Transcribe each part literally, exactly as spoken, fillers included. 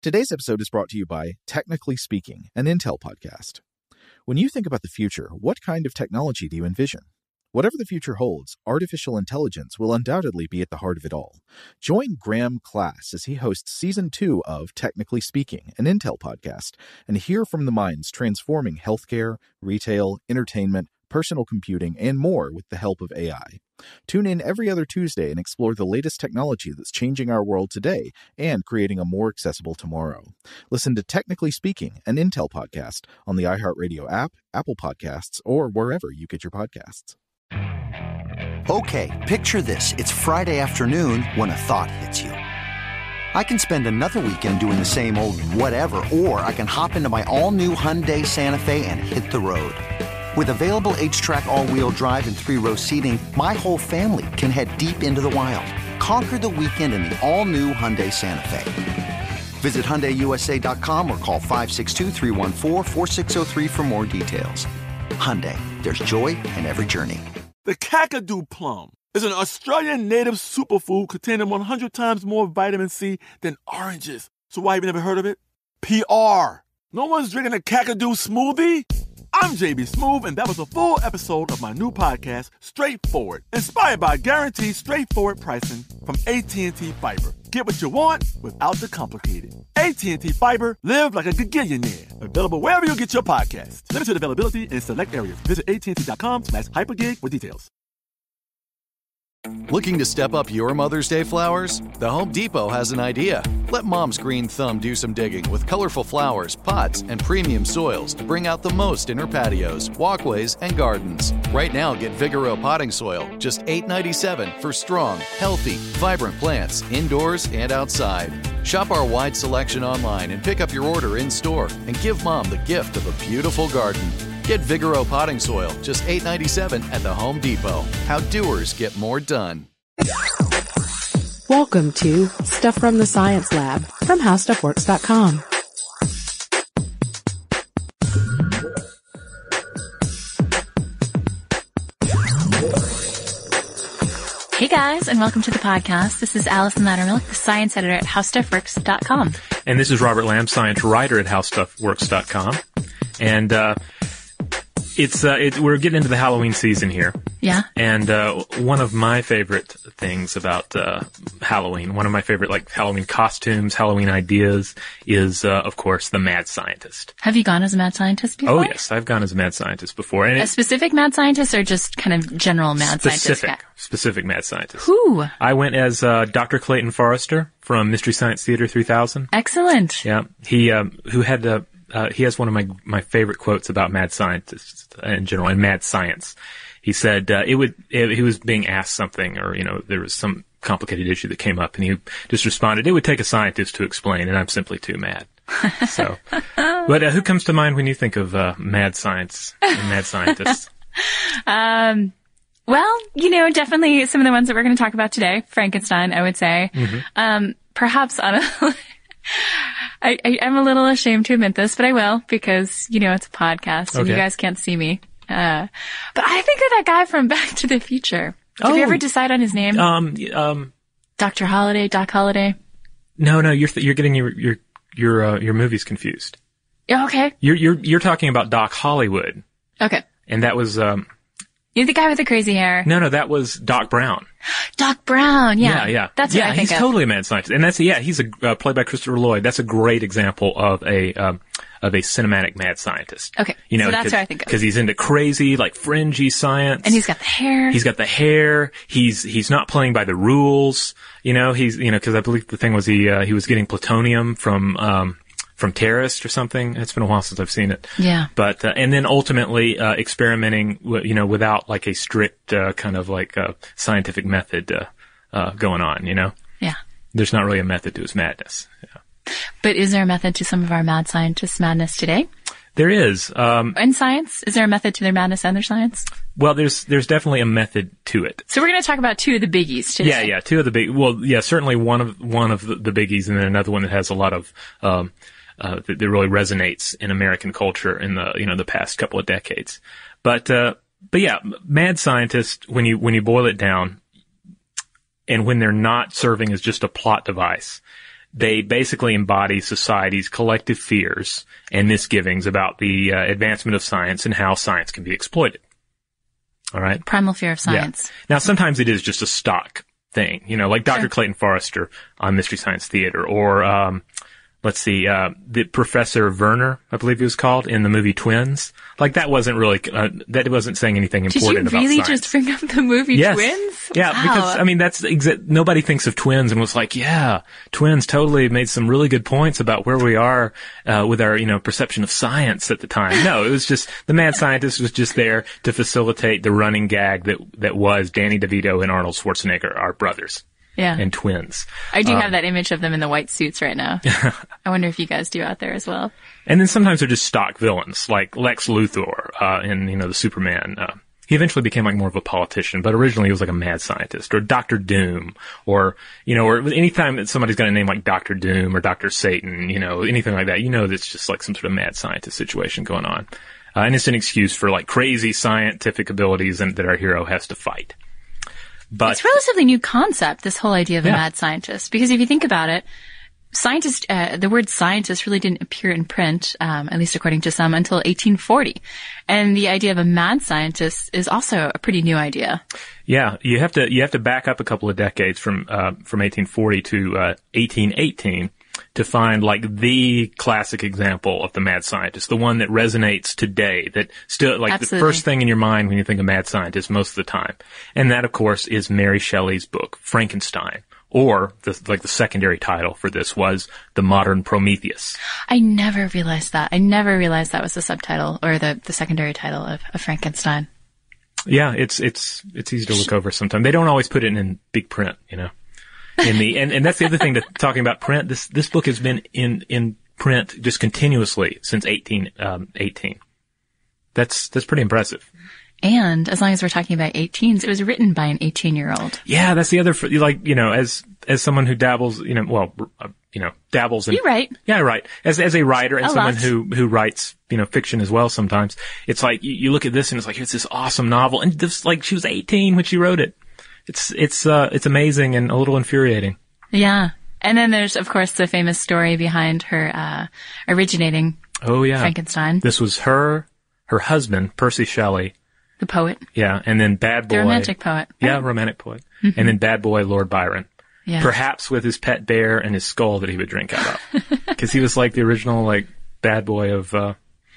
Today's episode is brought to you by Technically Speaking, an Intel podcast. When you think about the future, what kind of technology do you envision? Whatever the future holds, artificial intelligence will undoubtedly be at the heart of it all. Join Graham Class as he hosts Season two of Technically Speaking, an Intel podcast, and hear from the minds transforming healthcare, retail, entertainment, personal computing, and more with the help of A I. Tune in every other Tuesday and explore the latest technology that's changing our world today and creating a more accessible tomorrow. Listen to Technically Speaking, an Intel podcast on the iHeartRadio app, Apple Podcasts, or wherever you get your podcasts. Okay, picture this. It's Friday afternoon when a thought hits you. I can spend another weekend doing the same old whatever, or I can hop into my all-new Hyundai Santa Fe and hit the road. With available H-Track all-wheel drive and three-row seating, my whole family can head deep into the wild. Conquer the weekend in the all-new Hyundai Santa Fe. Visit Hyundai U S A dot com or call five six two, three one four, four six zero three for more details. Hyundai, there's joy in every journey. The Kakadu plum is an Australian native superfood containing one hundred times more vitamin C than oranges. So why have you never heard of it? P R. No one's drinking a Kakadu smoothie? I'm J B Smoove, and that was a full episode of my new podcast, Straightforward, inspired by guaranteed straightforward pricing from A T and T Fiber. Get what you want without the complicated. A T and T Fiber, live like a gigillionaire. Available wherever you get your podcasts. Limited availability in select areas. Visit A T and T dot com slash hypergig for details. Looking to step up your Mother's Day flowers? The Home Depot has an idea. Let Mom's green thumb do some digging with colorful flowers, pots, and premium soils to bring out the most in her patios, walkways, and gardens. Right now, get Vigoro potting soil, just eight dollars and ninety-seven cents for strong, healthy, vibrant plants, indoors and outside. Shop our wide selection online and pick up your order in-store and give Mom the gift of a beautiful garden. Get Vigoro potting soil, just eight dollars and ninety-seven cents at the Home Depot. How doers get more done. Welcome to Stuff from the Science Lab from How Stuff Works dot com. Hey guys, and welcome to the podcast. This is Allison Lattermilk, the science editor at How Stuff Works dot com. And this is Robert Lamb, science writer at How Stuff Works dot com. And, uh, It's, uh, it, we're getting into the Halloween season here. Yeah. And, uh, one of my favorite things about, uh, Halloween, one of my favorite, like, Halloween costumes, Halloween ideas is, uh, of course, the mad scientist. Have you gone as a mad scientist before? Oh, yes. I've gone as a mad scientist before. And a it, specific mad scientist or just kind of general mad specific, scientist? Specific mad scientist. Who? I went as, uh, Doctor Clayton Forrester from Mystery Science Theater three thousand. Excellent. Yeah. He, um, who had, uh, Uh, he has one of my, my favorite quotes about mad scientists in general and mad science. He said, uh, it would, it, he was being asked something or, you know, there was some complicated issue that came up and he just responded, it would take a scientist to explain and I'm simply too mad. So, but uh, who comes to mind when you think of, uh, mad science and mad scientists? um, well, you know, definitely some of the ones that we're going to talk about today, Frankenstein, I would say. Mm-hmm. Um, perhaps on a, I, I, I'm a little ashamed to admit this, but I will because, you know, it's a podcast and okay. You guys can't see me. Uh, but I think of that guy from Back to the Future. Did oh, you ever decide on his name? Um, um, Doctor Holliday, Doc Holliday? No, no, you're, th- you're getting your, your, your, uh, your movies confused. Okay. You're, you're, you're talking about Doc Hollywood. Okay. And that was, um, you're the guy with the crazy hair. No, no, that was Doc Brown. Doc Brown, yeah. Yeah, yeah. That's what yeah, I think he's of. totally a mad scientist. And that's, yeah, he's a, uh, played by Christopher Lloyd. That's a great example of a, um, of a cinematic mad scientist. Okay. You know, so that's what I think of. Because he's into crazy, like, fringy science. And he's got the hair. He's got the hair. He's, he's not playing by the rules. You know, he's, you know, because I believe the thing was he, uh, he was getting plutonium from, um, from Terrorist or something. It's been a while since I've seen it. Yeah. But, uh, and then ultimately, uh, experimenting, w- you know, without like a strict, uh, kind of like, uh, scientific method, uh, uh, going on, you know? Yeah. There's not really a method to his madness. Yeah. But is there a method to some of our mad scientists' madness today? There is. Um, in science? Is there a method to their madness and their science? Well, there's, there's definitely a method to it. So we're going to talk about two of the biggies today. Yeah, yeah, two of the big, well, yeah, certainly one of, one of the, the biggies and then another one that has a lot of, um, Uh, that, that really resonates in American culture in the, you know, the past couple of decades. But, uh, but yeah, mad scientists, when you, when you boil it down, and when they're not serving as just a plot device, they basically embody society's collective fears and misgivings about the uh, advancement of science and how science can be exploited. All right? Primal fear of science. Yeah. Now, sometimes it is just a stock thing, you know, like Doctor Sure. Clayton Forrester on Mystery Science Theater, or, um, let's see, uh, the Professor Werner, I believe he was called, in the movie Twins. Like, that wasn't really, uh, that wasn't saying anything Did important you about really science. just bring up the movie Yes. Twins? Yeah, Wow. because, I mean, that's, exa- nobody thinks of Twins and was like, yeah, Twins totally made some really good points about where we are, uh, with our, you know, perception of science at the time. No, it was just, the mad scientist was just there to facilitate the running gag that, that was Danny DeVito and Arnold Schwarzenegger, our brothers. Yeah. And twins. I do um, have that image of them in the white suits right now. I wonder if you guys do out there as well. And then sometimes they're just stock villains, like Lex Luthor, uh, in, you know, the Superman. Uh, he eventually became like more of a politician, but originally he was like a mad scientist, or Doctor Doom, or, you know, or anytime that somebody's got a name like Doctor Doom or Doctor Satan, you know, anything like that, you know, that's just like some sort of mad scientist situation going on. Uh, and it's an excuse for like crazy scientific abilities and that our hero has to fight. But It's a relatively new concept, this whole idea of a Yeah. mad scientist, because if you think about it, scientist, uh, the word scientist really didn't appear in print, um, at least according to some, until eighteen forty. And the idea of a mad scientist is also a pretty new idea. Yeah, you have to you have to back up a couple of decades from uh, from eighteen forty to uh, eighteen eighteen to find like the classic example of the mad scientist, the one that resonates today, that still like Absolutely. the first thing in your mind when you think of mad scientist most of the time. And that, of course, is Mary Shelley's book Frankenstein, or the, like the secondary title for this was The Modern Prometheus. I never realized that. I never realized that was the subtitle or the, the secondary title of, of Frankenstein. Yeah, it's it's it's easy to look over sometimes. They don't always put it in big print, you know. In the and, and that's the other thing, to talking about print. This this book has been in in print just continuously since eighteen eighteen. That's that's pretty impressive. And as long as we're talking about eighteens, it was written by an eighteen-year-old. Yeah, that's the other, like, you know, as as someone who dabbles, you know, well, uh, you know, dabbles in. You write. Yeah, right. As as a writer and A someone lot. who who writes, you know, fiction as well. Sometimes it's like you, you look at this and it's like, here's this awesome novel, and this, like, she was eighteen when she wrote it. It's it's uh it's amazing and a little infuriating. Yeah. And then there's, of course, the famous story behind her uh originating Oh yeah, Frankenstein, This was her her husband, Percy Shelley. the poet, Yeah, and then Bad Boy. the romantic poet. Yeah, romantic poet. And then Bad Boy Lord Byron. Yeah. Perhaps with his pet bear and his skull that he would drink out of. Because he was like the original, like, bad boy of, uh,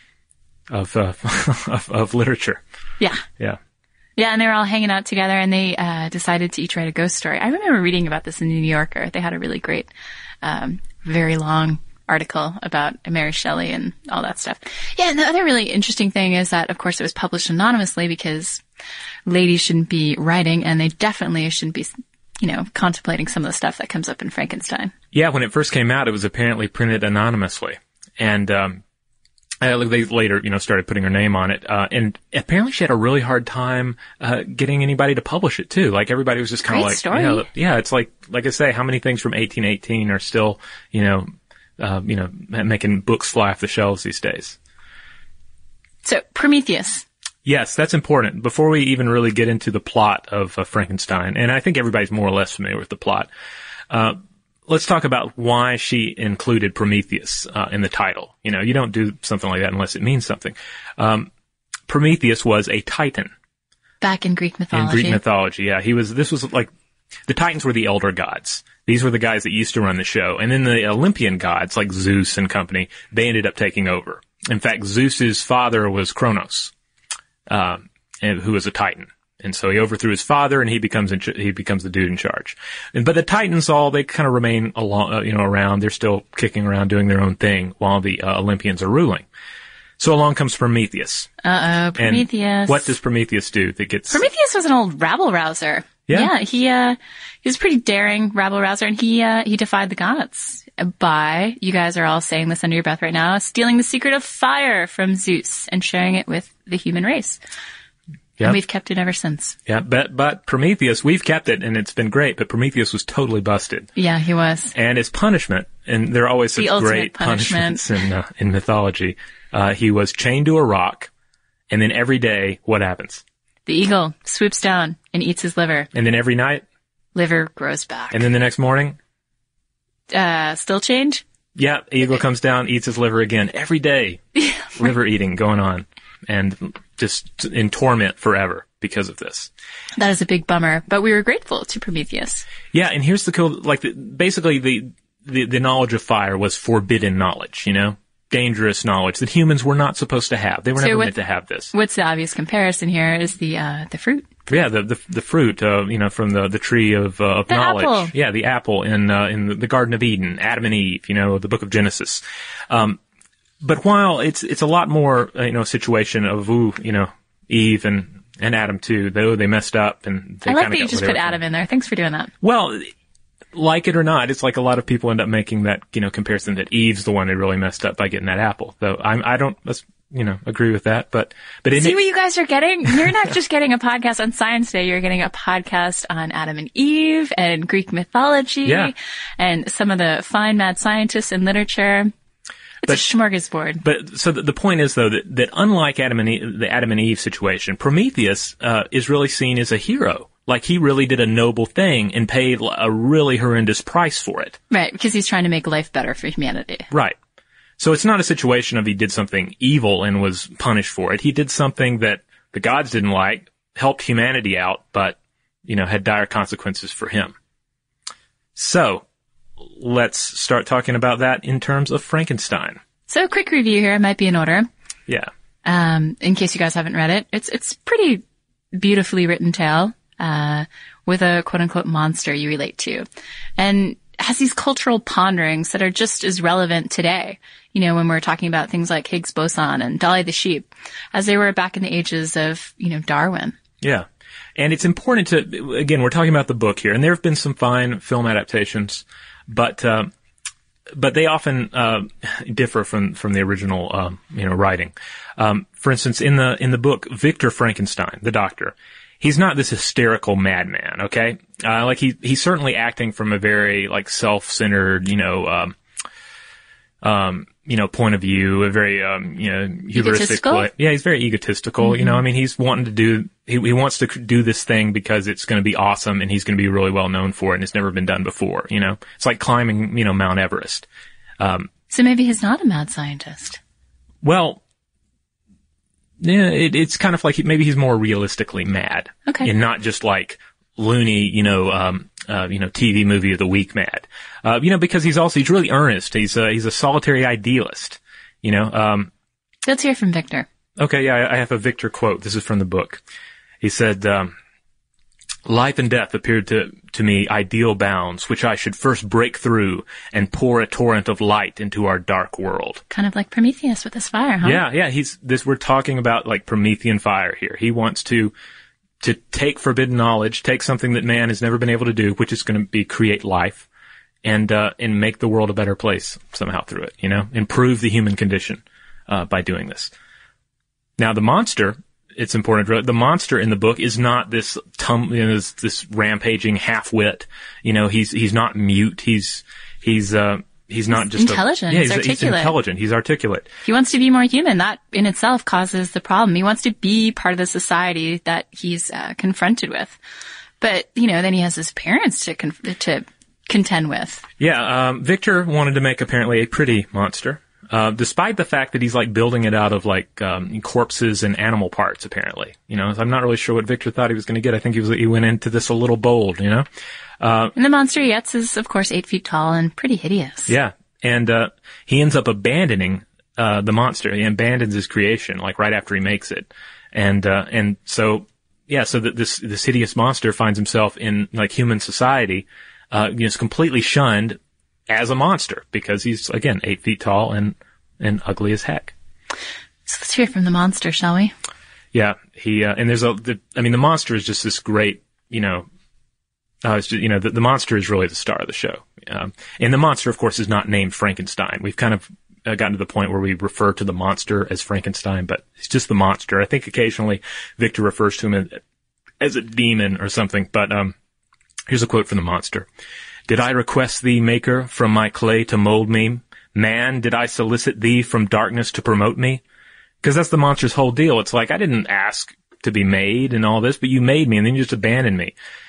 of, uh, of, of literature. Yeah. Yeah. Yeah, and they were all hanging out together, and they uh decided to each write a ghost story. I remember reading about this in the New Yorker. They had a really great, um, very long article about Mary Shelley and all that stuff. Yeah, and the other really interesting thing is that, of course, it was published anonymously because ladies shouldn't be writing, and they definitely shouldn't be, you know, contemplating some of the stuff that comes up in Frankenstein. Yeah, when it first came out, it was apparently printed anonymously. And, um, Uh, they later, you know, started putting her name on it. Uh, and apparently she had a really hard time, uh, getting anybody to publish it too. Like everybody was just kind of Great like, story. you know, yeah, it's like, like I say, how many things from eighteen eighteen are still, you know, uh, you know, making books fly off the shelves these days? So, Prometheus. Yes, that's important. Before we even really get into the plot of uh, Frankenstein, and I think everybody's more or less familiar with the plot, uh, let's talk about why she included Prometheus uh, in the title. You know, you don't do something like that unless it means something. Um, Prometheus was a Titan Back in Greek mythology. in Greek mythology. Yeah, he was. This was like the Titans were the elder gods. These were the guys that used to run the show, and then the Olympian gods like Zeus and company, they ended up taking over. In fact, Zeus's father was Kronos, um, and, who was a Titan. And so he overthrew his father, and he becomes in ch- he becomes the dude in charge. And, but the Titans, all they kind of remain along, uh, you know, around. They're still kicking around, doing their own thing, while the uh, Olympians are ruling. So along comes Prometheus. Uh-oh, Prometheus. And what does Prometheus do that gets? Prometheus was an old rabble-rouser. Yeah. Yeah, he, uh, he was a pretty daring rabble-rouser, and he, uh, he defied the gods by, you guys are all saying this under your breath right now, stealing the secret of fire from Zeus and sharing it with the human race. Yeah. And we've kept it ever since. Yeah, but but Prometheus, we've kept it, and it's been great. But Prometheus was totally busted. Yeah, he was. And as punishment, and there are always such The ultimate great punishment. punishments in uh, in mythology. Uh, he was chained to a rock, and then every day, what happens? The eagle swoops down and eats his liver. And then every night, Liver grows back. and then the next morning, uh, still change? Yeah, eagle comes down, eats his liver again every day. Liver eating going on, and just in torment forever because of this. That is a big bummer, but we were grateful to Prometheus. Yeah, and here's the cool, like, the, basically the, the the knowledge of fire was forbidden knowledge, you know? Dangerous knowledge that humans were not supposed to have. They were So never what- meant to have this. What's the obvious comparison here is the uh, the fruit. Yeah, the the, the fruit, uh, you know, from the, the tree of, uh, of The knowledge. apple. Yeah, the apple in uh, in the, the Garden of Eden, Adam and Eve, you know, the Book of Genesis. Um, but while it's it's a lot more, uh, you know, situation of ooh, you know, Eve and and Adam too, though they messed up and they I like kinda that you got just whatever put from- Adam in there. Thanks for doing that. Well, like it or not, it's like a lot of people end up making that, you know, comparison that Eve's the one that really messed up by getting that apple. Though I'm, I don't, you know, agree with that. But, but it, See what you guys are getting? You're not just getting a podcast on Science Day. You're getting a podcast on Adam and Eve and Greek mythology Yeah. and some of the fine mad scientists in literature. It's But- a smorgasbord. But so the, the point is though that, that unlike Adam and Eve, the Adam and Eve situation, Prometheus uh, is really seen as a hero. Like he really did a noble thing and paid a really horrendous price for it. Right, because he's trying to make life better for humanity. Right. So it's not a situation of he did something evil and was punished for it. He did something that the gods didn't like, helped humanity out, but you know had dire consequences for him. So let's start talking about that in terms of Frankenstein. So a quick review here might be in order. Yeah. Um, in case you guys haven't read it, it's it's pretty beautifully written tale uh, with a quote unquote monster you relate to, and has these cultural ponderings that are just as relevant today. You know, when we're talking about things like Higgs boson and Dolly the sheep, as they were back in the ages of you know Darwin. Yeah. And it's important to, again, we're talking about the book here, and there have been some fine film adaptations, but, uh, but they often, uh, differ from, from the original, um, you know, writing. Um, for instance, in the, in the book, Victor Frankenstein, the doctor, he's not this hysterical madman, okay? Uh, like he, he's certainly acting from a very, like, self-centered, you know, um, um, you know, point of view, a very, um, you know, hubristic Egotistical? way. Yeah, he's very egotistical, you know, I mean, he's wanting to do, he, he wants to do this thing because it's going to be awesome and he's going to be really well known for it and it's never been done before, you know? It's like climbing, you know, Mount Everest. Um, So maybe he's not a mad scientist. well, yeah, it, it's kind of like he, maybe he's more realistically mad. Okay. And not just like loony, you know, um, uh, you know, T V movie of the week mad. Uh, you know, because he's also, he's really earnest. He's a, he's a solitary idealist, you know, um, Let's hear from Victor. okay, yeah, I I have a Victor quote. This is from the book. He said, um, life and death appeared to, to me ideal bounds, which I should first break through and pour a torrent of light into our dark world. Kind of like Prometheus with his fire, huh? Yeah, yeah, he's, this, we're talking about like Promethean fire here. He wants to, to take forbidden knowledge, take something that man has never been able to do, which is going to be create life, and, uh, and make the world a better place somehow through it, you know, improve the human condition, uh, by doing this. Now the monster, it's important to, the monster in the book is not this tum, you know, this, this rampaging half-wit, you know, he's, he's not mute, he's, he's, uh, he's not just intelligent, A, yeah, he's he's, he's articulate. intelligent, he's articulate. He wants to be more human. That in itself causes the problem. He wants to be part of the society that he's uh, confronted with. But, you know, then he has his parents to con- to contend with. Yeah, um, Victor wanted to make apparently a pretty monster, uh, despite the fact that he's like building it out of like um, corpses and animal parts. Apparently, you know, I'm not really sure what Victor thought he was going to get. I think he was he went into this a little bold, you know. Uh, And the monster he gets is, of course, eight feet tall and pretty hideous. yeah, and uh, he ends up abandoning uh, the monster. He abandons his creation like right after he makes it, and uh, and so yeah, so that this this hideous monster finds himself in like human society. Uh, you know, is completely shunned as a monster because he's again eight feet tall and and ugly as heck. So let's hear from the monster, shall we? Yeah, he uh, and there's a. The, I mean, the monster is just this great. You know, uh, it's just, you know, the, the monster is really the star of the show. Um, and the monster, of course, is not named Frankenstein. We've kind of uh, gotten to the point where we refer to the monster as Frankenstein, but it's just the monster. I think occasionally Victor refers to him as, as a demon or something. But um, here's a quote from the monster. Did I request thee, maker, from my clay to mold me? Man, did I solicit thee from darkness to promote me? Because that's the monster's whole deal. It's like, I didn't ask to be made and all this, but you made me and then you just abandoned me.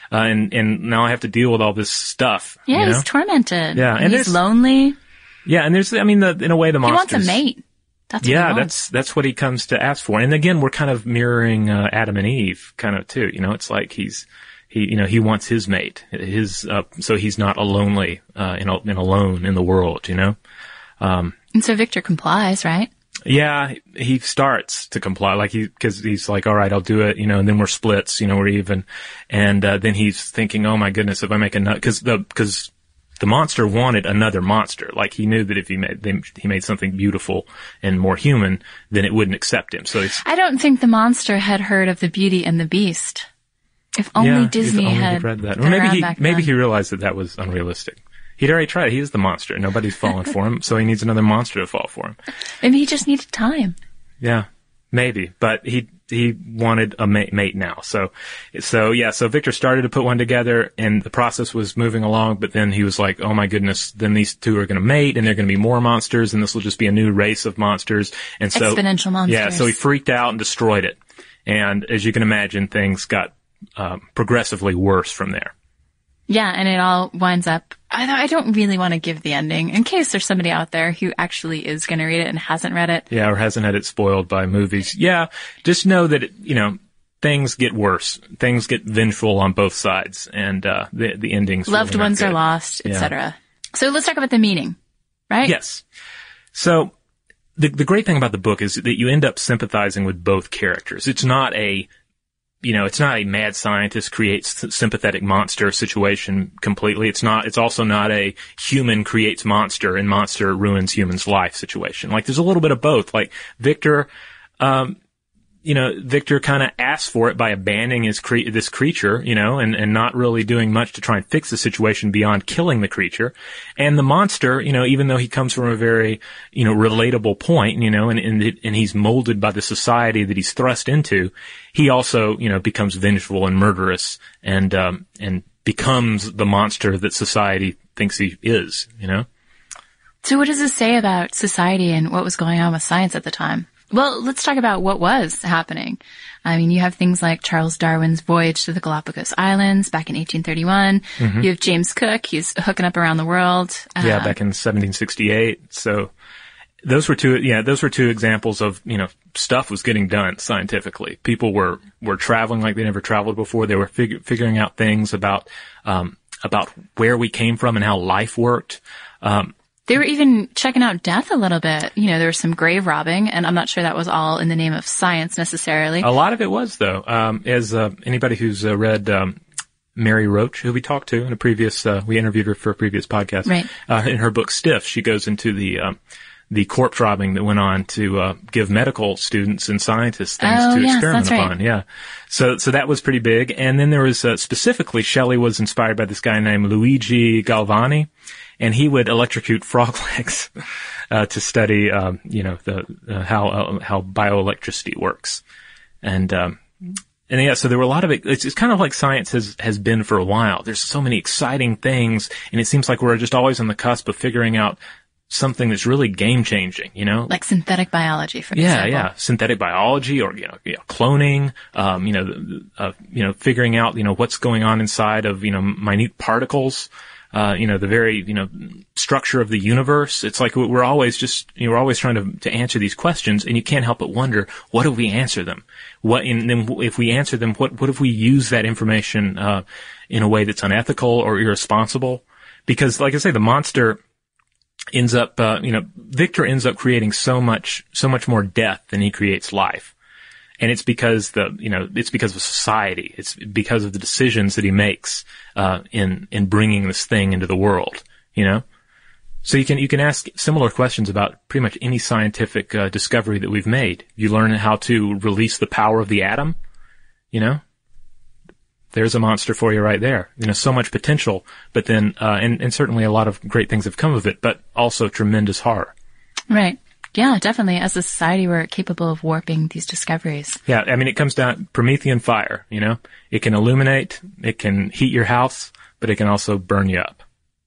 uh, and and now I have to deal with all this stuff. Yeah, you know? he's tormented. Yeah, and and he's there's- lonely. Yeah, and there's, I mean, the, in a way, the He wants monsters. a mate. That's what Yeah, he wants. that's that's what he comes to ask for. And again, we're kind of mirroring uh, Adam and Eve, kind of too. You know, it's like he's he, you know, he wants his mate, his, uh, so he's not a lonely, uh, and, and alone in the world. You know. Um, And so Victor complies, right? Yeah, he starts to comply, like he, cause he's like, all right, I'll do it, you know, and then we're splits, you know, we're even. And, uh, then he's thinking, oh my goodness, if I make another, cause the, cause the monster wanted another monster. Like he knew that if he made, they, he made something beautiful and more human, then it wouldn't accept him. So it's, I don't think the monster had heard of the Beauty and the Beast. If only yeah, Disney if only had he'd read that. been Or maybe around he, back maybe then. he realized that that was unrealistic. He'd already tried it. He is the monster. Nobody's fallen for him. So he needs another monster to fall for him. Maybe he just needed time. Yeah, maybe, but he he wanted a mate, mate now. So, so yeah, so Victor started to put one together, and the process was moving along. But then he was like, "Oh my goodness!" Then these two are going to mate, and they're going to be more monsters, and this will just be a new race of monsters. And so, Exponential monsters. yeah, so he freaked out and destroyed it. And as you can imagine, things got um, progressively worse from there. Yeah, and it all winds up. I, I don't really want to give the ending in case there's somebody out there who actually is going to read it and hasn't read it. Yeah, or hasn't had it spoiled by movies. Yeah, just know that, it, you know, things get worse. Things get vengeful on both sides, and uh, the the endings. Loved really not ones are good. lost, Yeah. et cetera. So let's talk about the meaning, right? Yes. So the the great thing about the book is that you end up sympathizing with both characters. It's not a You know, it's not a mad scientist creates sympathetic monster situation completely. It's not, it's also not a human creates monster and monster ruins human's life situation. Like, there's a little bit of both. Like, Victor, um, you know, Victor kind of asks for it by abandoning his cre- this creature, you know, and, and not really doing much to try and fix the situation beyond killing the creature. And the monster, you know, even though he comes from a very, you know, relatable point, you know, and, and, it, and he's molded by the society that he's thrust into, he also, you know, becomes vengeful and murderous and, um, and becomes the monster that society thinks he is, you know? So what does this say about society and what was going on with science at the time? Well, let's talk about what was happening. I mean, you have things like Charles Darwin's voyage to the Galapagos Islands back in eighteen thirty-one. Mm-hmm. You have James Cook. He's hooking up around the world. Yeah, Um, back in seventeen sixty-eight. So those were two, yeah, those were two examples of, you know, stuff was getting done scientifically. People were, were traveling like they never traveled before. They were fig- figuring out things about, um, about where we came from and how life worked. Um, They were even checking out death a little bit. You know, there was some grave robbing, and I'm not sure that was all in the name of science necessarily. A lot of it was, though. Um, as uh, anybody who's uh, read um, Mary Roach, who we talked to in a previous, uh, we interviewed her for a previous podcast. Right. Uh, in her book Stiff, she goes into the um, the corpse robbing that went on to uh, give medical students and scientists things Oh, to yes, experiment that's right. upon. Yeah. So so that was pretty big. And then there was uh, specifically, Shelley was inspired by this guy named Luigi Galvani. And he would electrocute frog legs uh, to study, um, you know, the uh, how uh, how bioelectricity works, and um, and yeah, so there were a lot of it. It's, it's kind of like science has has been for a while. There's so many exciting things, and it seems like we're just always on the cusp of figuring out something that's really game changing. You know, Like synthetic biology, for yeah, example. yeah, synthetic biology, or you know, you know cloning. Um, you know, the- uh, you know, figuring out you know what's going on inside of you know minute particles. Uh, you know, the very, you know, structure of the universe. It's like we're always just, you know, we're always trying to, to answer these questions, and you can't help but wonder, what if we answer them? What, and then if we answer them, what, what if we use that information, uh, in a way that's unethical or irresponsible? Because, like I say, the monster ends up, uh, you know, Victor ends up creating so much, so much more death than he creates life. And it's because the, you know, it's because of society. It's because of the decisions that he makes, uh, in, in bringing this thing into the world, you know? So you can, you can ask similar questions about pretty much any scientific, uh, discovery that we've made. You learn how to release the power of the atom, you know? There's a monster for you right there. You know, so much potential, but then, uh, and, and certainly a lot of great things have come of it, but also tremendous horror. Right. Yeah, definitely. As a society, we're capable of warping these discoveries. Yeah, I mean, it comes down Promethean fire, you know? It can illuminate, it can heat your house, but it can also burn you up.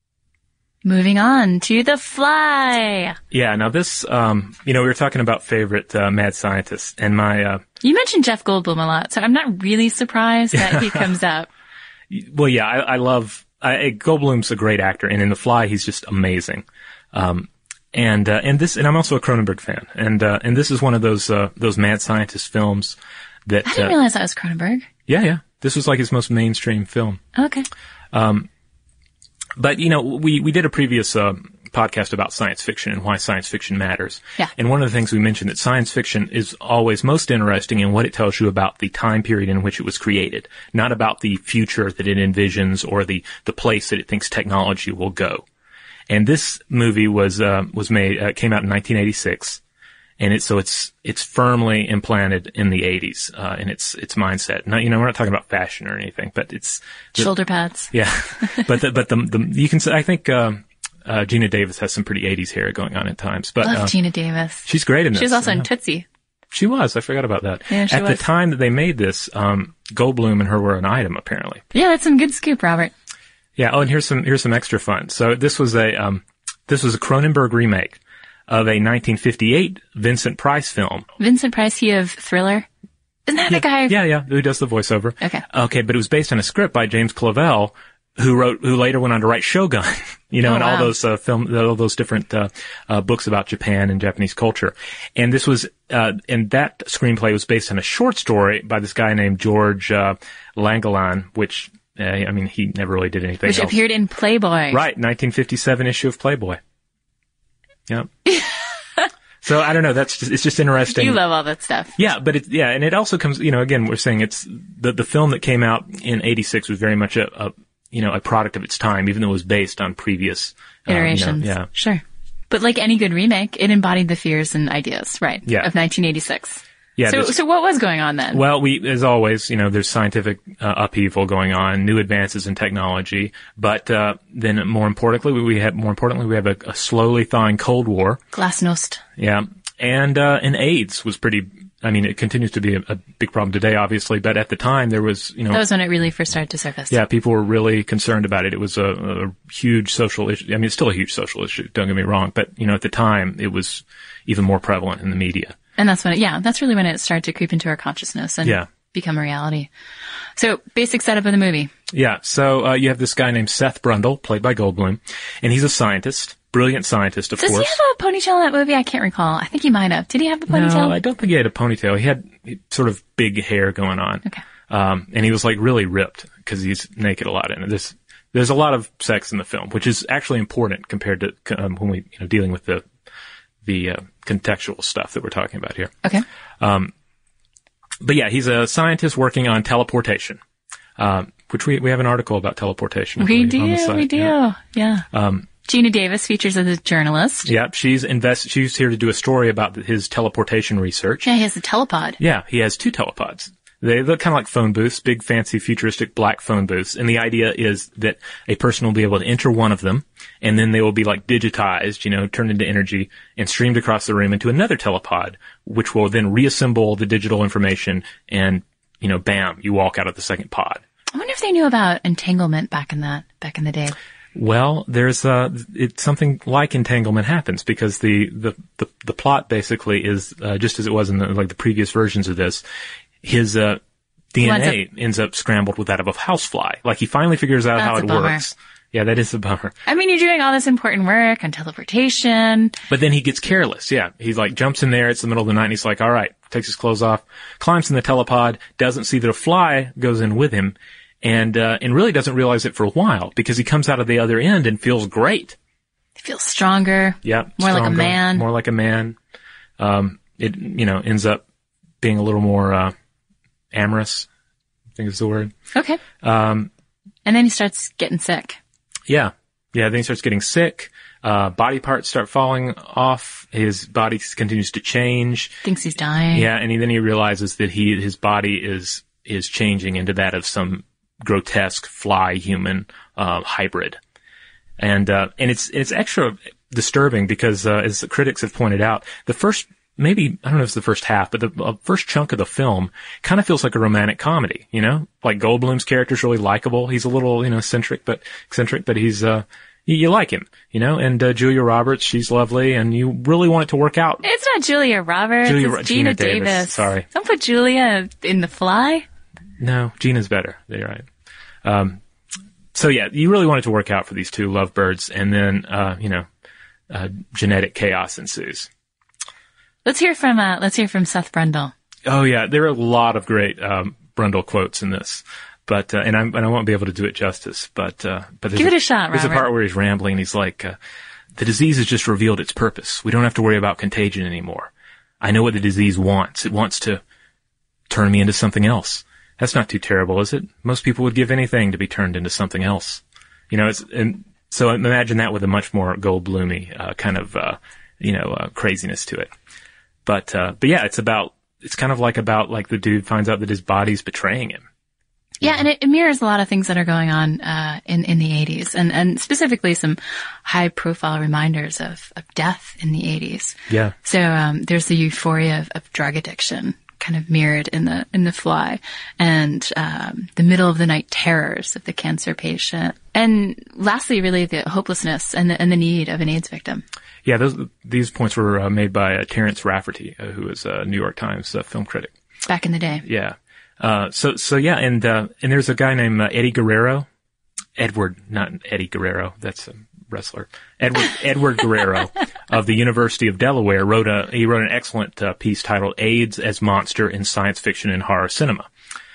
Moving on to The Fly. Yeah, now this, um, you know, we were talking about favorite uh, mad scientists, and my, uh, You mentioned Jeff Goldblum a lot, so I'm not really surprised that he comes up. Well, yeah, I, I love, I, Goldblum's a great actor, and in The Fly, he's just amazing. Um, and, uh, and this, and I'm also a Cronenberg fan, and, uh, and this is one of those, uh, those mad scientist films that, I didn't uh, realize that was Cronenberg. Yeah, yeah. This was like his most mainstream film. Okay. Um, but, you know, we, we did a previous, uh, podcast about science fiction and why science fiction matters. Yeah. And one of the things we mentioned that science fiction is always most interesting in what it tells you about the time period in which it was created, not about the future that it envisions or the, the place that it thinks technology will go. And this movie was, uh, was made, uh, came out in nineteen eighty-six. And it's, so it's, it's firmly implanted in the eighties, uh, in its, its mindset. Not, you know, we're not talking about fashion or anything, but it's. The, shoulder pads. Yeah. but the, but the, the, you can say, I think, um, Uh, Gina Davis has some pretty eighties hair going on at times, but Love uh, Gina Davis. She's great in this. She was also yeah. in Tootsie. She was. I forgot about that. Yeah, she at was. the time that they made this, um, Goldblum and her were an item apparently. Yeah, that's some good scoop, Robert. Yeah. Oh, and here's some here's some extra fun. So this was a um, this was a Cronenberg remake of a nineteen fifty-eight Vincent Price film. Vincent Price, he of Thriller. Isn't that yeah, the guy? Yeah, yeah. Who does the voiceover? Okay. Okay, but it was based on a script by James Clavell, who wrote, who later went on to write Shogun, you know, oh, and wow. all those, uh, film, all those different, uh, uh, books about Japan and Japanese culture. And this was, uh, and that screenplay was based on a short story by this guy named George, uh, Langelaan, which, uh, I mean, he never really did anything Which else. appeared in Playboy. Right, nineteen fifty-seven issue of Playboy. Yep. So I don't know, that's just, it's just interesting. You love all that stuff. Yeah, but it, yeah, and it also comes, you know, again, we're saying it's, the, the film that came out in eighty-six was very much a, a you know, a product of its time, even though it was based on previous um, iterations. You know, yeah. Sure. But like any good remake, it embodied the fears and ideas, right? Yeah. Of nineteen eighty-six. Yeah. So, so what was going on then? Well, we, as always, you know, there's scientific uh, upheaval going on, new advances in technology, but uh, then more importantly, we have more importantly we have a, a slowly thawing Cold War. Glasnost. Yeah, and uh, and AIDS was pretty. I mean, it continues to be a, a big problem today, obviously, but at the time there was, you know, that was when it really first started to surface. Yeah, people were really concerned about it. It was a, a huge social issue. I mean, it's still a huge social issue. Don't get me wrong, but you know, at the time it was even more prevalent in the media. And that's when it, yeah, that's really when it started to creep into our consciousness and yeah. become a reality. So, basic setup of the movie. Yeah, so uh, you have this guy named Seth Brundle, played by Goldblum, and he's a scientist, brilliant scientist, of Does course. Does he have a ponytail in that movie? I can't recall. I think he might have. Did he have a ponytail? No, I don't think he had a ponytail. He had sort of big hair going on. Okay. Um, and he was like really ripped because he's naked a lot in it. There's, there's a lot of sex in the film, which is actually important compared to um, when we, you know, dealing with the the uh, contextual stuff that we're talking about here. Okay. Um, but yeah, he's a scientist working on teleportation, um, which we we have an article about teleportation. We on the do, site. we do, yeah. yeah. Um, Gina Davis features as a journalist. Yeah, she's invest. She's here to do a story about his teleportation research. Yeah, he has a telepod. Yeah, he has two telepods. They look kind of like phone booths, big, fancy, futuristic black phone booths. And the idea is that a person will be able to enter one of them, and then they will be like digitized, you know, turned into energy and streamed across the room into another telepod, which will then reassemble the digital information and, you know, bam, you walk out of the second pod. I wonder if they knew about entanglement back in that, back in the day. Well, there's uh it's something like entanglement happens because the the the, the plot basically is uh, just as it was in the, like the previous versions of this. His uh D N A up, ends up scrambled with that of a housefly. Like he finally figures out how it works. Yeah, that is a bummer. I mean, you're doing all this important work on teleportation. But then he gets careless. Yeah, he like jumps in there. It's the middle of the night, and he's like, "All right," takes his clothes off, climbs in the telepod, doesn't see that a fly goes in with him. And, uh, and really doesn't realize it for a while because he comes out of the other end and feels great. He feels stronger. Yeah. More stronger, like a man. More like a man. Um, it, you know, ends up being a little more, uh, amorous, I think is the word. Okay. Um, and then he starts getting sick. Yeah. Yeah. Then he starts getting sick. Uh, body parts start falling off. His body continues to change. Thinks he's dying. Yeah. And he, then he realizes that he, his body is, is changing into that of some grotesque fly human uh hybrid. And uh and it's it's extra disturbing because uh as the critics have pointed out, the first maybe I don't know if it's the first half, but the uh, first chunk of the film kind of feels like a romantic comedy, you know? Like Goldblum's character's really likable. He's a little, you know, eccentric but eccentric, but he's uh you, you like him, you know? And uh, Julia Roberts, she's lovely and you really want it to work out. It's not Julia Roberts, Julia, it's Gina, Gina Davis. Davis. Sorry. Don't put Julia in The Fly. No, Gina's better. You're right. Um, so yeah, you really want it to work out for these two lovebirds, and then, uh, you know, uh, genetic chaos ensues. Let's hear from, uh, let's hear from Seth Brundle. Oh yeah, there are a lot of great, um, Brundle quotes in this. But, uh, and I'm, and I won't be able to do it justice, but, uh, but give it a, a shot, There's Robert. a part where he's rambling and he's like, uh, the disease has just revealed its purpose. We don't have to worry about contagion anymore. I know what the disease wants. It wants to turn me into something else. That's not too terrible, is it? Most people would give anything to be turned into something else. You know, it's, and so imagine that with a much more Goldbloomy, uh, kind of, uh, you know, uh, craziness to it. But, uh, but yeah, it's about, it's kind of like about, like the dude finds out that his body's betraying him. Yeah, and it, it mirrors a lot of things that are going on, uh, in, in the eighties, and, and specifically some high profile reminders of, of death in the eighties. Yeah. So, um, there's the euphoria of, of drug addiction kind of mirrored in the, in The Fly, and, um, the middle of the night terrors of the cancer patient. And lastly, really the hopelessness and the, and the need of an AIDS victim. Yeah, those, these points were uh, made by uh, Terrence Rafferty, uh, who was a New York Times uh, film critic. Back in the day. Yeah. Uh, so, so yeah, and, uh, and there's a guy named uh, Eddie Guerrero. Edward, not Eddie Guerrero. That's a wrestler. Edward, Edward Guerrero of the University of Delaware wrote a, he wrote an excellent uh, piece titled AIDS as Monster in Science Fiction and Horror Cinema.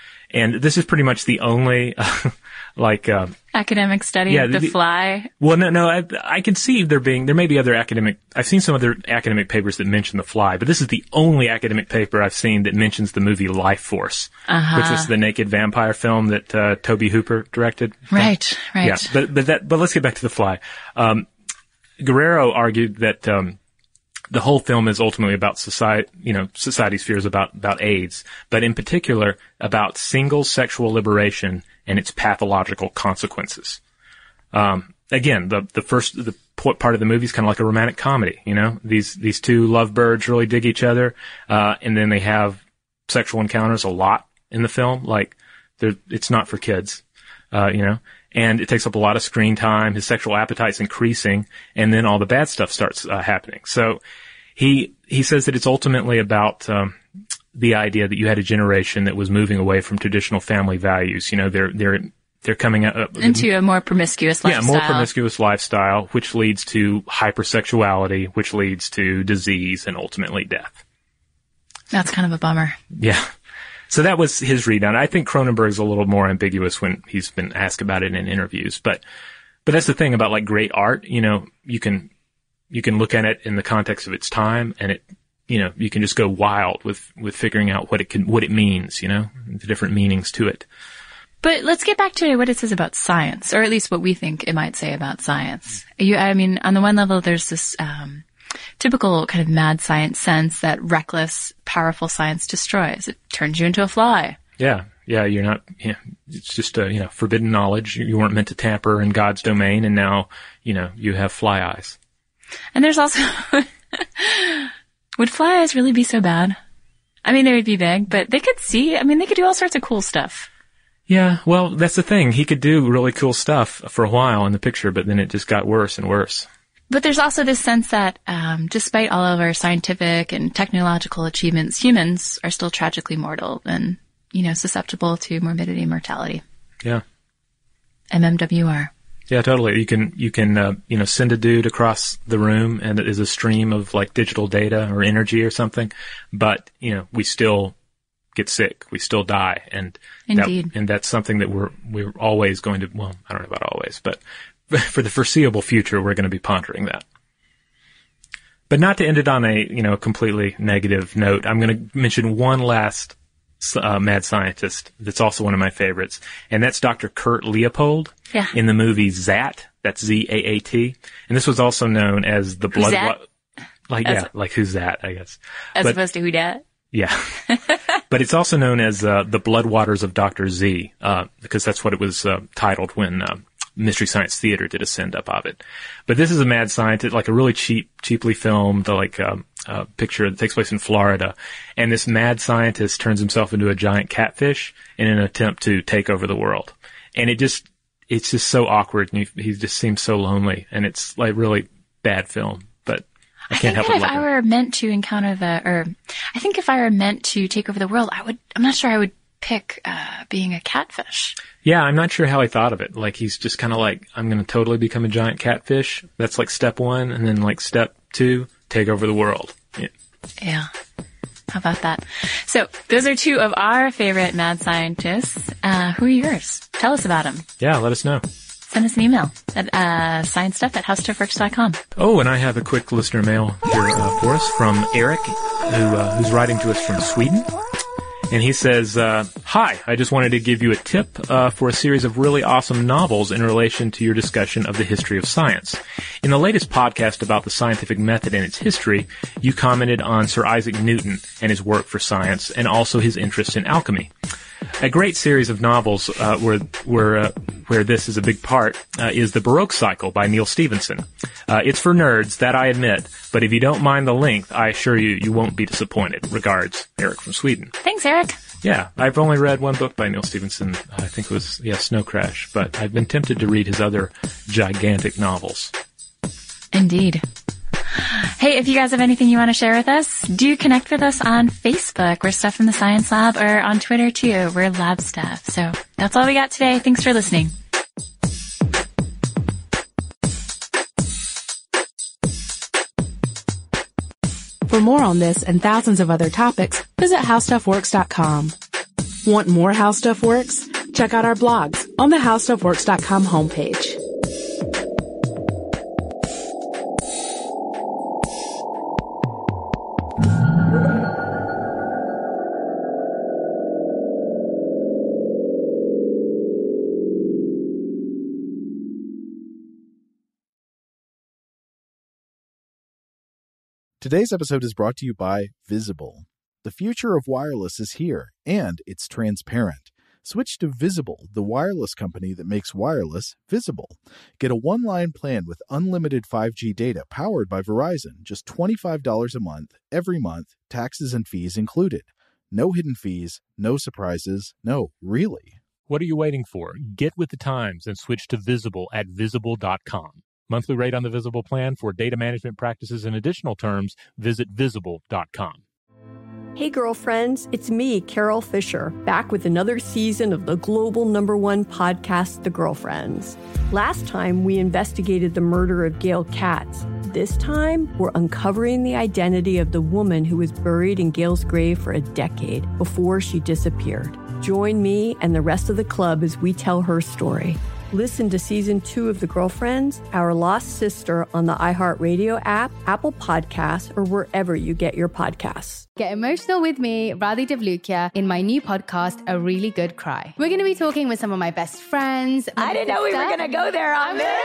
And this is pretty much the only, uh, like, uh, academic study yeah, of The the, Fly. Well, no, no, I, I can see there being, there may be other academic, I've seen some other academic papers that mention The Fly, but this is the only academic paper I've seen that mentions the movie Life Force, uh-huh. which was the naked vampire film that, uh, Tobe Hooper directed. Right, right. Yeah, but, but that, but let's get back to The Fly. Um, Guerrero argued that, um, the whole film is ultimately about society, you know, society's fears about, about AIDS, but in particular about single sexual liberation and its pathological consequences. Um, again, the, the first, the part of the movie is kind of like a romantic comedy, you know, these, these two lovebirds really dig each other, uh, and then they have sexual encounters a lot in the film, like, it's not for kids, uh, you know, and it takes up a lot of screen time. His sexual appetite's increasing, and then all the bad stuff starts uh, happening. So he he says that it's ultimately about um, the idea that you had a generation that was moving away from traditional family values. You know, they're they're they're coming out, uh, into a more promiscuous lifestyle. Yeah, more promiscuous lifestyle, which leads to hypersexuality, which leads to disease and ultimately death. That's kind of a bummer. Yeah. So that was his read on it. I think Cronenberg's a little more ambiguous when he's been asked about it in interviews. But, but that's the thing about like great art. You know, you can, you can look at it in the context of its time, and it, you know, you can just go wild with, with figuring out what it can, what it means, you know, the different meanings to it. But let's get back to what it says about science, or at least what we think it might say about science. You, I mean, on the one level, there's this, um, typical kind of mad science sense that reckless, powerful science destroys. It turns you into a fly. Yeah. Yeah. You're not, yeah, it's just, uh, you know, forbidden knowledge. You weren't meant to tamper in God's domain, and now, you know, you have fly eyes. And there's also, would fly eyes really be so bad? I mean, they would be big, but they could see, I mean, they could do all sorts of cool stuff. Yeah. Well, that's the thing. He could do really cool stuff for a while in the picture, but then it just got worse and worse. But there's also this sense that, um, despite all of our scientific and technological achievements, humans are still tragically mortal and, you know, susceptible to morbidity and mortality. Yeah. M M W R. Yeah, totally. You can, you can, uh, you know, send a dude across the room and it is a stream of like digital data or energy or something. But, you know, we still get sick. We still die. And, Indeed. That, and that's something that we're, we're always going to, well, I don't know about always, but for the foreseeable future, we're going to be pondering that. But not to end it on a, you know, completely negative note, I'm going to mention one last uh, mad scientist that's also one of my favorites, and that's Doctor Kurt Leopold yeah. in the movie Zat. That's Z A A T. And this was also known as the blood... Wa- like, as yeah, like who's that, I guess. As but, opposed to who dat? Yeah. But it's also known as uh, the Blood Waters of Doctor Z, uh, because that's what it was uh, titled when... Uh, Mystery Science Theater did a send-up of it. But this is a mad scientist, like a really cheap, cheaply filmed, like, um, uh, picture that takes place in Florida. And this mad scientist turns himself into a giant catfish in an attempt to take over the world. And it just, it's just so awkward, and he, he just seems so lonely. And it's like really bad film, but I, I can't help but it. If I were meant to encounter the, or I think if I were meant to take over the world, I would, I'm not sure I would pick uh, being a catfish. Yeah, I'm not sure how he thought of it. Like, he's just kind of like, I'm going to totally become a giant catfish. That's like step one. And then like step two, take over the world. Yeah. Yeah. How about that? So those are two of our favorite mad scientists. Uh, who are yours? Tell us about them. Yeah, let us know. Send us an email at uh, science stuff at how stuff works dot com. Oh, and I have a quick listener mail here uh, for us from Eric, who uh, who's writing to us from Sweden. And he says, uh, hi, I just wanted to give you a tip uh, for a series of really awesome novels in relation to your discussion of the history of science. In the latest podcast about the scientific method and its history, you commented on Sir Isaac Newton and his work for science, and also his interest in alchemy. A great series of novels uh, where where uh, where this is a big part uh, is The Baroque Cycle by Neil Stephenson. Uh, it's for nerds, that I admit, but if you don't mind the length, I assure you, you won't be disappointed. Regards, Eric from Sweden. Thanks, Eric. Yeah, I've only read one book by Neil Stephenson. I think it was, yeah, Snow Crash, but I've been tempted to read his other gigantic novels. Indeed. Hey, if you guys have anything you want to share with us, do connect with us on Facebook. We're Stuff from the Science Lab, or on Twitter too. We're Lab Stuff. So that's all we got today. Thanks for listening. For more on this and thousands of other topics, visit how stuff works dot com. Want more How Stuff Works? Check out our blogs on the how stuff works dot com homepage. Today's episode is brought to you by Visible. The future of wireless is here, and it's transparent. Switch to Visible, the wireless company that makes wireless visible. Get a one-line plan with unlimited five G data powered by Verizon, just twenty-five dollars a month, every month, taxes and fees included. No hidden fees, no surprises, no, really. What are you waiting for? Get with the times and switch to Visible at visible dot com. Monthly rate on the Visible plan for data management practices and additional terms, visit visible dot com. Hey, girlfriends, it's me, Carol Fisher, back with another season of the global number one podcast, The Girlfriends. Last time, we investigated the murder of Gail Katz. This time, we're uncovering the identity of the woman who was buried in Gail's grave for a decade before she disappeared. Join me and the rest of the club as we tell her story. Listen to Season two of The Girlfriends, Our Lost Sister on the iHeartRadio app, Apple Podcasts, or wherever you get your podcasts. Get emotional with me, Radhi Devlukia, in my new podcast, A Really Good Cry. We're going to be talking with some of my best friends. I didn't know we were going to go there on this.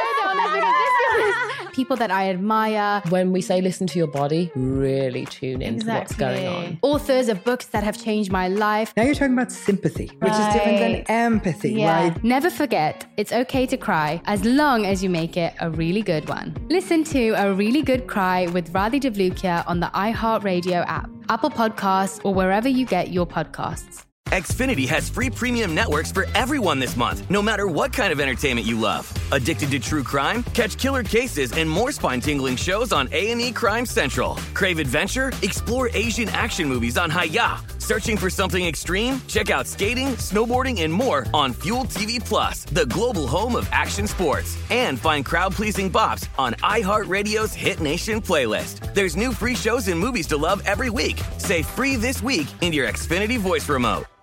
People that I admire. When we say listen to your body, really tune into exactly. what's going on. Authors of books that have changed my life. Now you're talking about sympathy, which right. is different than empathy, yeah. right? Never forget, it's okay to cry as long as you make it a really good one. Listen to A Really Good Cry with Radhi Devlukia on the iHeartRadio app, Apple Podcasts, or wherever you get your podcasts. Xfinity has free premium networks for everyone this month, no matter what kind of entertainment you love. Addicted to true crime? Catch killer cases and more spine-tingling shows on A and E Crime Central. Crave adventure? Explore Asian action movies on Hayya. Searching for something extreme? Check out skating, snowboarding, and more on Fuel T V Plus, the global home of action sports. And find crowd-pleasing bops on iHeartRadio's Hit Nation playlist. There's new free shows and movies to love every week. Say free this week in your Xfinity voice remote.